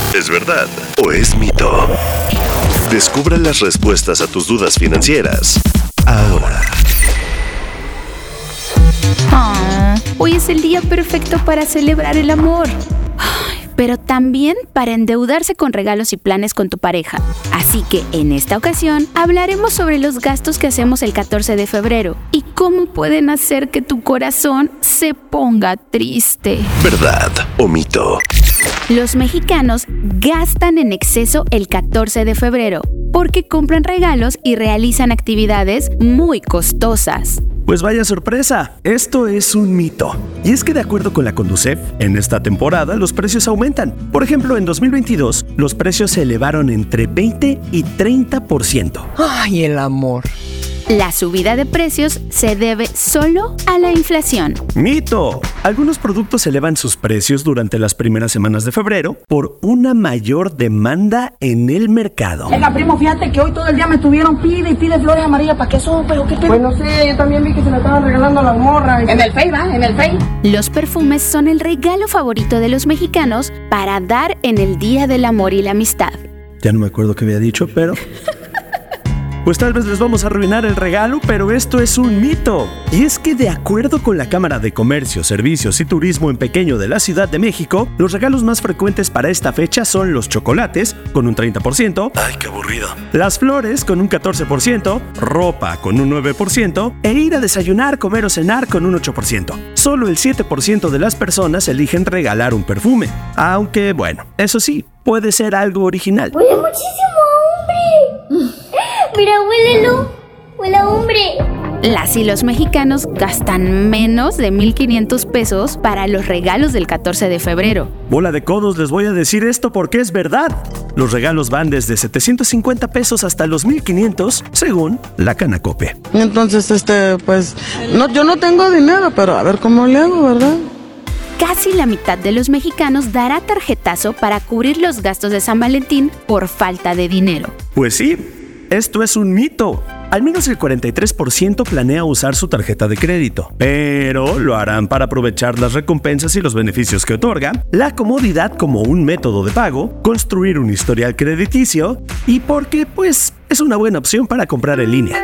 ¿Es verdad o es mito? Descubra las respuestas a tus dudas financieras ahora. Hoy es el día perfecto para celebrar el amor. Pero también para endeudarse con regalos y planes con tu pareja. Así que en esta ocasión hablaremos sobre los gastos que hacemos el 14 de febrero y cómo pueden hacer que tu corazón se ponga triste. ¿Verdad o mito? Los mexicanos gastan en exceso el 14 de febrero porque compran regalos y realizan actividades muy costosas. Pues vaya sorpresa, esto es un mito. Y es que de acuerdo con la Conducef, en esta temporada los precios aumentan. Por ejemplo, en 2022, los precios se elevaron entre 20 y 30%. ¡Ay, el amor! La subida de precios se debe solo a la inflación. ¡Mito! Algunos productos elevan sus precios durante las primeras semanas de febrero por una mayor demanda en el mercado. Venga, primo, fíjate que hoy todo el día me estuvieron pide y pide flores amarillas. ¿Para qué son? ¿Pero qué? Pues no sé, yo también vi que se me estaban regalando las morras. En el Face, ¿va? En el Face. Los perfumes son el regalo favorito de los mexicanos para dar en el Día del Amor y la Amistad. Ya no me acuerdo qué había dicho, pero... Pues tal vez les vamos a arruinar el regalo, pero esto es un mito. Y es que de acuerdo con la Cámara de Comercio, Servicios y Turismo en Pequeño de la Ciudad de México, los regalos más frecuentes para esta fecha son los chocolates, con un 30%. ¡Ay, qué aburrido! Las flores, con un 14%. Ropa, con un 9%. E ir a desayunar, comer o cenar, con un 8%. Solo el 7% de las personas eligen regalar un perfume. Aunque, bueno, eso sí, puede ser algo original. ¡Huele muchísimo, hombre! Mira, huélelo. Huele a hombre. Las y los mexicanos gastan menos de 1,500 pesos para los regalos del 14 de febrero. Bola de codos, les voy a decir esto porque es verdad. Los regalos van desde 750 pesos hasta los 1,500, según la Canacope. Entonces, pues, yo no tengo dinero, pero a ver cómo le hago, ¿verdad? Casi la mitad de los mexicanos dará tarjetazo para cubrir los gastos de San Valentín por falta de dinero. Pues sí, esto es un mito. Al menos el 43% planea usar su tarjeta de crédito, pero lo harán para aprovechar las recompensas y los beneficios que otorga, la comodidad como un método de pago, construir un historial crediticio y porque, pues, es una buena opción para comprar en línea.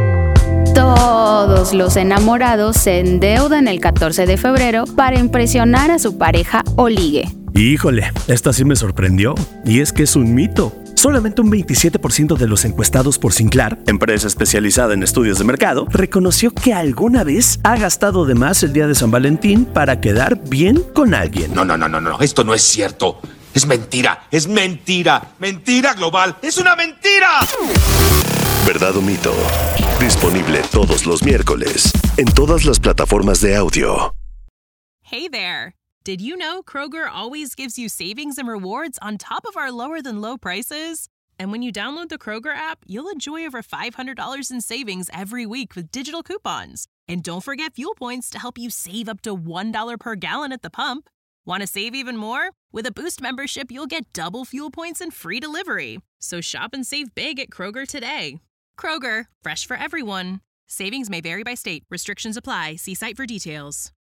Todos los enamorados se endeudan el 14 de febrero para impresionar a su pareja o ligue. Híjole, esta sí me sorprendió, y es que es un mito. Solamente un 27% de los encuestados por Sinclair, empresa especializada en estudios de mercado, reconoció que alguna vez ha gastado de más el día de San Valentín para quedar bien con alguien. No, esto no es cierto. Es mentira, mentira global, es una mentira. ¿Verdad o mito? Disponible todos los miércoles en todas las plataformas de audio. Hey there. Did you know Kroger always gives you savings and rewards on top of our lower-than-low prices? And when you download the Kroger app, you'll enjoy over $500 in savings every week with digital coupons. And don't forget fuel points to help you save up to $1 per gallon at the pump. Want to save even more? With a Boost membership, you'll get double fuel points and free delivery. So shop and save big at Kroger today. Kroger, fresh for everyone. Savings may vary by state. Restrictions apply. See site for details.